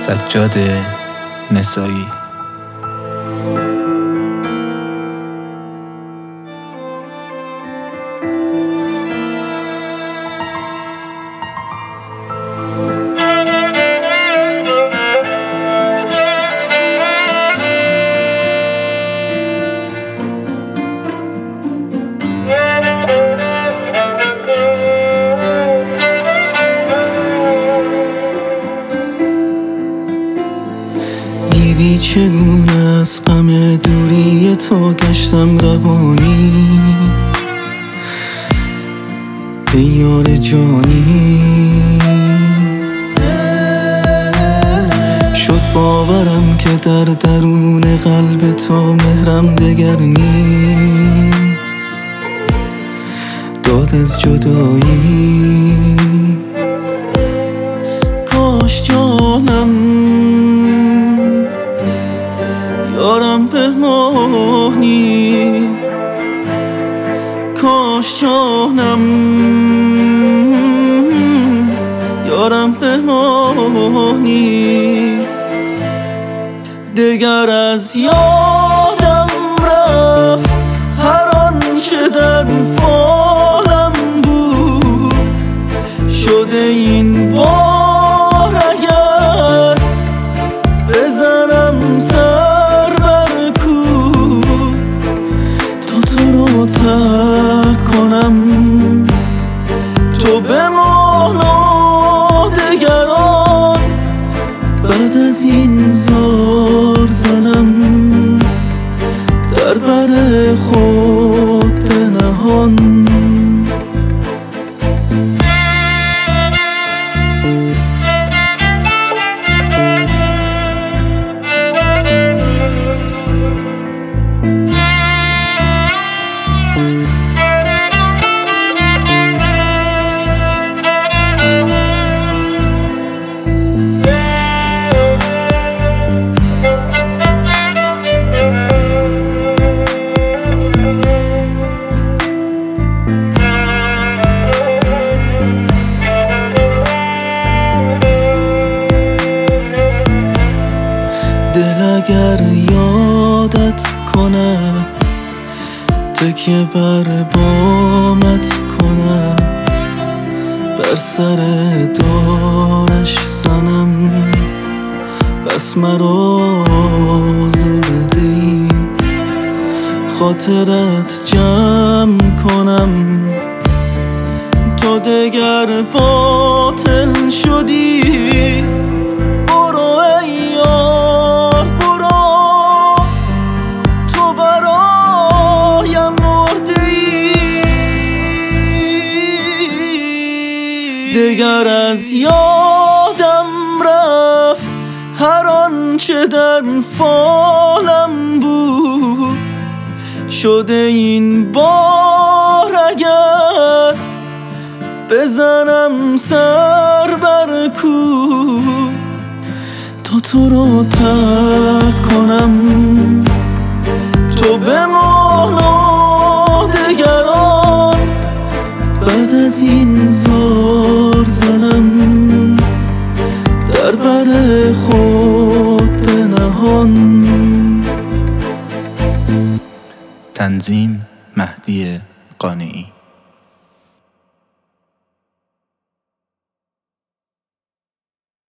سجاد نسایی. دیدی چگونه از غم دوری تو گشتم روانی، ای یار جانی. شد باورم که در درون قلب تو مهرم دگر نیست، داد از جدایی. کاش جانم یارم پنهانی، کاش جانم یارم پنهانی. دگر از یادم رفت هر آنچه در فالم بود، شده این بار اگر بزنم سر بر کوه، تو رو ترک کنم، تو بمانا دگران. بعد از این زار زنم در بر خود پنهان. دل اگر یادت کنه، تکیه بر بامت کنه، بر سر دارش زنم، بس مرا زردی. خاطرت جمع کنم، تو دگر باطل شدی. برو ای یار برو، تو برایم مرده ای. دگر از یادم رفت هر آنچه در فالم بود، شده این بار اگر بزنم سر بر کوه، تو رو ترک کنم، تو بمانا دگران. بعد از این زار زنم در بر خود پنهان. تنظیم مهدی قانعی.